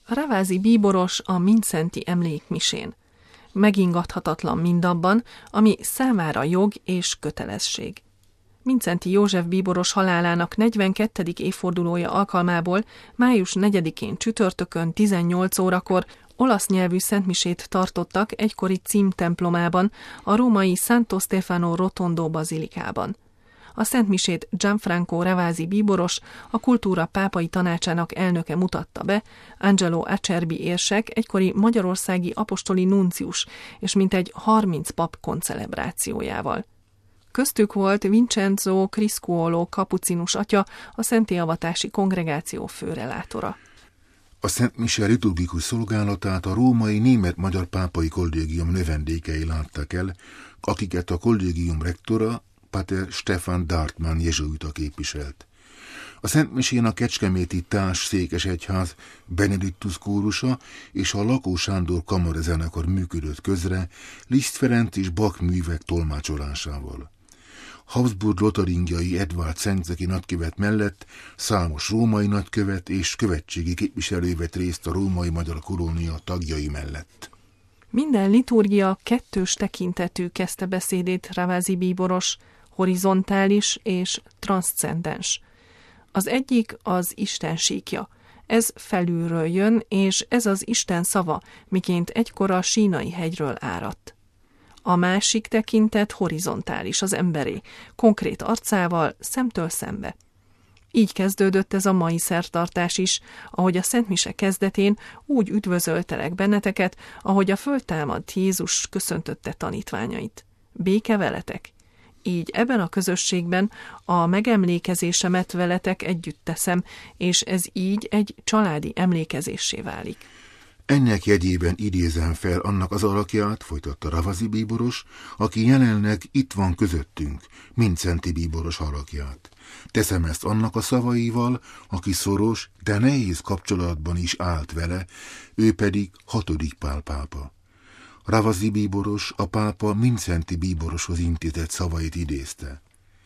Ravázi bíboros a Mindszenty emlékmisén. Megingathatatlan mindabban, ami számára jog és kötelesség. Mindszenty József bíboros halálának 42. évfordulója alkalmából május 4-én csütörtökön 18 órakor olasz nyelvű szentmisét tartottak egykori címtemplomában, a római Santo Stefano Rotondo bazilikában. A szentmisét Gianfranco Ravázi bíboros, a Kultúra pápai tanácsának elnöke mutatta be, Angelo Acerbi érsek, egykori magyarországi apostoli nuncius és mintegy 30 pap koncelebrációjával. Köztük volt Vincenzo Criscuolo kapucinus atya, a szentélyavatási kongregáció főrelátora. A szentmise liturgikus szolgálatát a római német-magyar pápai kollégium növendékei látták el, akiket a kollégium rektora, Pater Stefan Dartmann jezsuita képviselt. A szentmisén a kecskeméti társ székesegyház Benediktus kórusa és a Lakó Sándor kamarazenekar működött közre Liszt Ferenc és Bach művek tolmácsolásával. Habsburg-lotaringiai Edvard Szentgyeki nagykövet mellett számos római nagykövet és követségi képviselő vett részt a római magyar kolónia tagjai mellett. Minden liturgia kettős tekintetű, kezdte beszédét Ravázi bíboros, horizontális és transzcendens. Az egyik az Isten síkja. Ez felülről jön, és ez az Isten szava, miként egykor a Sínai hegyről áradt. A másik tekintet horizontális, az emberé, konkrét arcával, szemtől szembe. Így kezdődött ez a mai szertartás is, ahogy a szentmise kezdetén úgy üdvözöltelek benneteket, ahogy a föltámadt Jézus köszöntötte tanítványait. Béke veletek! Így ebben a közösségben a megemlékezésemet veletek együtt teszem, és ez így egy családi emlékezéssé válik. Ennek jegyében idézem fel annak az alakját, folytatta Ravázi bíboros, aki jelenleg itt van közöttünk, Mindszenty bíboros alakját. Teszem ezt annak a szavaival, aki szoros, de nehéz kapcsolatban is állt vele, ő pedig 6. Pál pápa. Ravázi bíboros a pápa Mindszenty bíboroshoz intézett szavait idézte.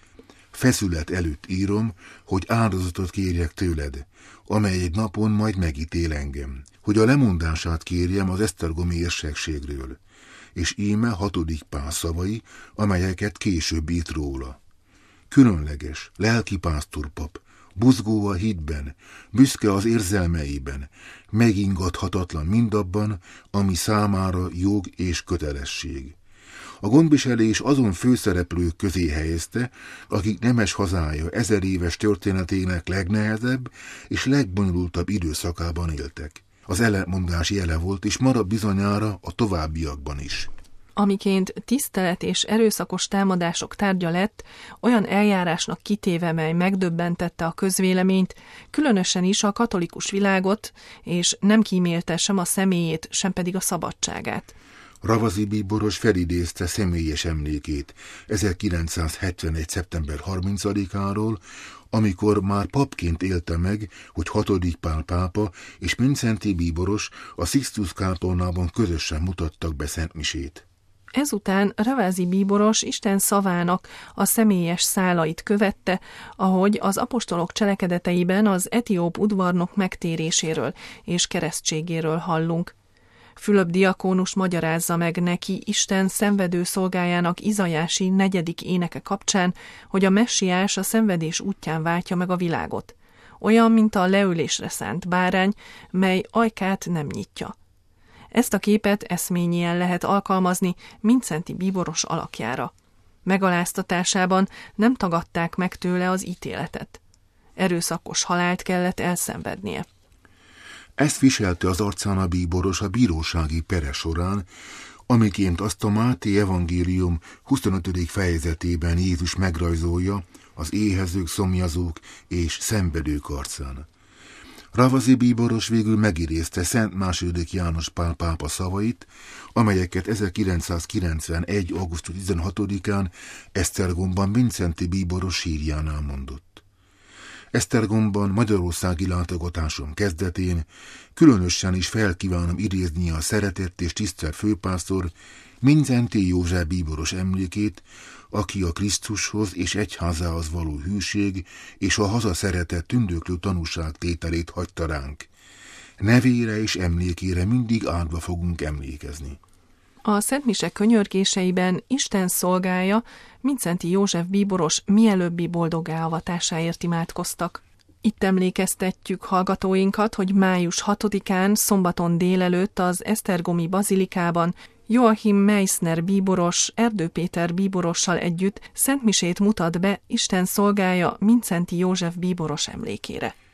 Feszület előtt írom, hogy áldozatot kérjek tőled, amely egy napon majd megítél engem, hogy a lemondását kérjem az esztergomi érsekségről, és íme 6. Pál szavai, amelyeket később írt róla. Különleges, lelki pásztorpap, buzgó a hitben, büszke az érzelmeiben, megingathatatlan mindabban, ami számára jog és kötelesség. A gondviselés azon főszereplők közé helyezte, akik nemes hazája 1000 éves történetének legnehezebb és legbonyolultabb időszakában éltek. Az ellentmondás jele volt, és marad bizonyára a továbbiakban is. Amiként tisztelet és erőszakos támadások tárgya lett, olyan eljárásnak kitéve, mely megdöbbentette a közvéleményt, különösen is a katolikus világot, és nem kímélte sem a személyét, sem pedig a szabadságát. Ravázi bíboros felidézte személyes emlékét 1971. szeptember 30-áról, amikor már papként élte meg, hogy 6. Pál pápa és Mindszenty bíboros a Sixtus kápolnában közösen mutattak be szentmisét. Ezután Ravázi bíboros Isten szavának a személyes szálait követte, ahogy az apostolok cselekedeteiben az etióp udvarnok megtéréséről és keresztségéről hallunk. Fülöp diakónus magyarázza meg neki Isten szenvedő szolgájának Izajási 4. éneke kapcsán, hogy a messiás a szenvedés útján váltja meg a világot. Olyan, mint a leülésre szánt bárány, mely ajkát nem nyitja. Ezt a képet eszményien lehet alkalmazni Mindszenty bíboros alakjára. Megaláztatásában nem tagadták meg tőle az ítéletet. Erőszakos halált kellett elszenvednie. Ezt viselte az arcán a bíboros a bírósági pere során, amiként azt a Máté evangélium 25. fejezetében Jézus megrajzolja az éhezők, szomjazók és szenvedők arcán. Ravázi bíboros végül megidézte Szent II. János Pál pápa szavait, amelyeket 1991. augusztus 16-án Esztergomban Mindszenty bíboros sírjánál mondott. Esztergomban magyarországi látogatásom kezdetén különösen is felkívánom idézni a szeretett és tisztelt főpásztor Mindszenty József bíboros emlékét, aki a Krisztushoz és egyházához való hűség és a hazaszeretet tündöklő tanúságtételét hagyta ránk. nevére és emlékére mindig áldva fogunk emlékezni. A szentmise könyörgéseiben Isten szolgája, Mindszenty József bíboros mielőbbi boldoggá avatásáért imádkoztak. Itt emlékeztetjük hallgatóinkat, hogy május 6-án, szombaton délelőtt az Esztergomi bazilikában Joachim Meissner bíboros, Erdő Péter bíborossal együtt szentmisét mutat be Isten szolgája, Mindszenty József bíboros emlékére.